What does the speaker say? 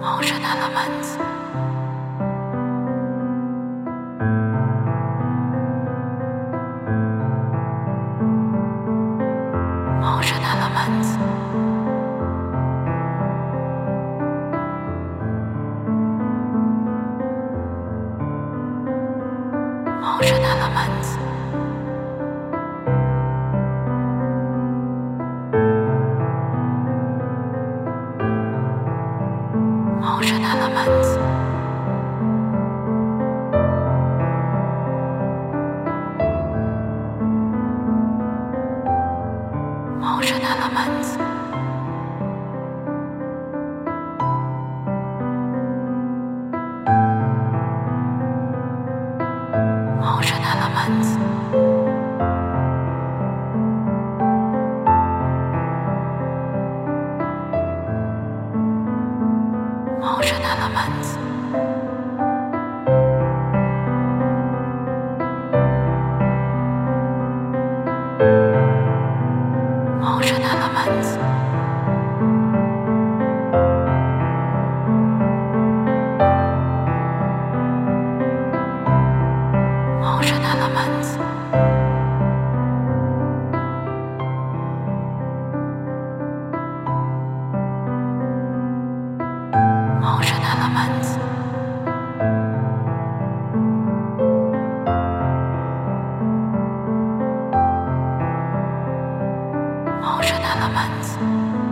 Ocean elements. Ocean elements. Ocean elements. Ocean elements. Ocean elements. Ocean elements. Ocean elements. Ocean elements. Ocean elements. Ocean elements. Ocean elements.